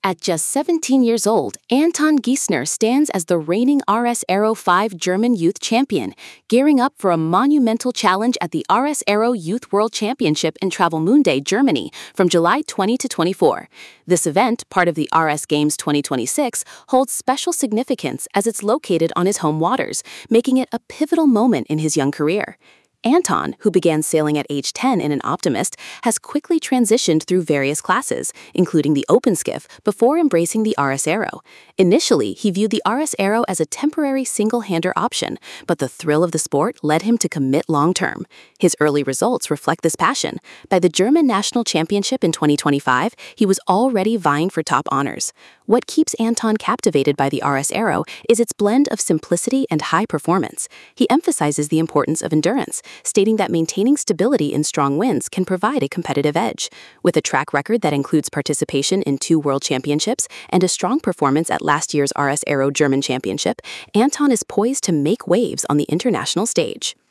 At just 17 years old, Anton Giesner stands as the reigning RS Aero 5 German youth champion, gearing up for a monumental challenge at the RS Aero Youth World Championship in Travemünde, Germany, from July 20 to 24. This event, part of the RS Games 2026, holds special significance as it's located on his home waters, making it a pivotal moment in his young career. Anton, who began sailing at age 10 in an Optimist, has quickly transitioned through various classes, including the open skiff, before embracing the RS Aero. Initially, he viewed the RS Aero as a temporary single-hander option, but the thrill of the sport led him to commit long-term. His early results reflect this passion. By the German National Championship in 2025, he was already vying for top honors. What keeps Anton captivated by the RS Aero is its blend of simplicity and high performance. He emphasizes the importance of endurance, stating that maintaining stability in strong winds can provide a competitive edge. With a track record that includes participation in 2 World Championships and a strong performance at last year's RS Aero German Championship, Anton is poised to make waves on the international stage.